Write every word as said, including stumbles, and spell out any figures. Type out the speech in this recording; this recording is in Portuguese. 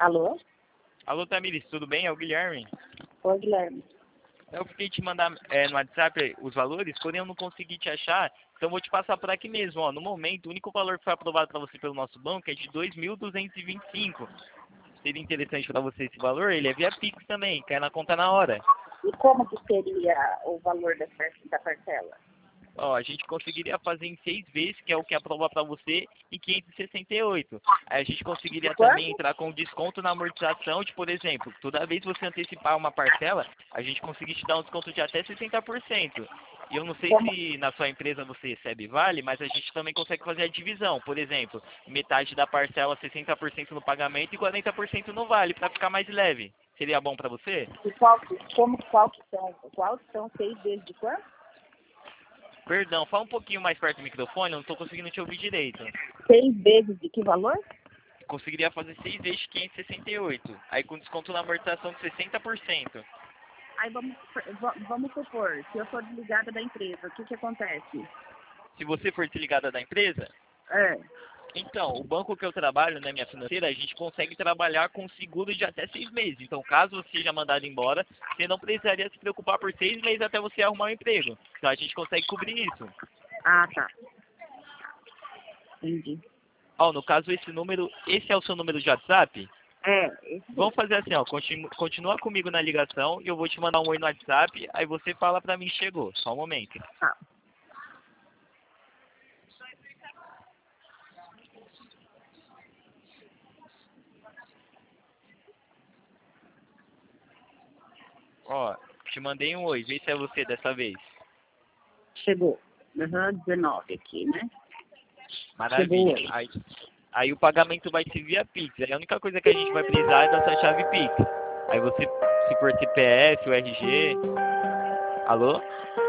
Alô? Alô, Tamires, tudo bem? É o Guilherme. Oi, Guilherme. Eu fiquei te mandar é, no WhatsApp os valores, porém eu não consegui te achar, então vou te passar por aqui mesmo. Ó. No momento, o único valor que foi aprovado para você pelo nosso banco é de dois mil duzentos e vinte e cinco. Seria interessante para você esse valor? Ele é via Pix também, cai na conta na hora. E como que seria o valor da, par- da parcela? Ó, a gente conseguiria fazer em seis vezes, que é o que aprova para você, em quinhentos e sessenta e oito. Aí a gente conseguiria também Quanto? entrar com desconto na amortização de, por exemplo, toda vez que você antecipar uma parcela, a gente conseguir te dar um desconto de até sessenta por cento. E eu não sei Como? se na sua empresa você recebe vale, mas a gente também consegue fazer a divisão. Por exemplo, metade da parcela, sessenta por cento no pagamento e quarenta por cento no vale, para ficar mais leve. Seria bom para você? E qual, que- como, qual que são? Qual que são seis vezes de quanto? Perdão, fala um pouquinho mais perto do microfone, eu não estou conseguindo te ouvir direito. Seis vezes de que valor? Conseguiria fazer seis vezes de quinhentos e sessenta e oito. Aí com desconto na amortização de sessenta por cento. Aí vamos, va- vamos supor, se eu sou desligada da empresa, o que que acontece? Se você for desligada da empresa, É. então, o banco que eu trabalho, né, minha financeira, a gente consegue trabalhar com seguro de até seis meses. Então, caso você seja mandado embora, você não precisaria se preocupar por seis meses até você arrumar um emprego. Então, a gente consegue cobrir isso. Ah, tá. Entendi. Ó, no caso, esse número, esse é o seu número de WhatsApp? É, esse Vamos fazer assim, ó, continu, continua comigo na ligação e eu vou te mandar um oi no WhatsApp, aí você fala pra mim que chegou. Só um momento. tá. Ó, te mandei um oi, vê se é você dessa vez. Chegou. Uhum, dezenove aqui, né? Maravilha. Chegou. Aí, aí o pagamento vai ser via Pix. Aí a única coisa que a gente vai precisar é da sua chave Pix. Aí você, se for C P F, o R G... Alô?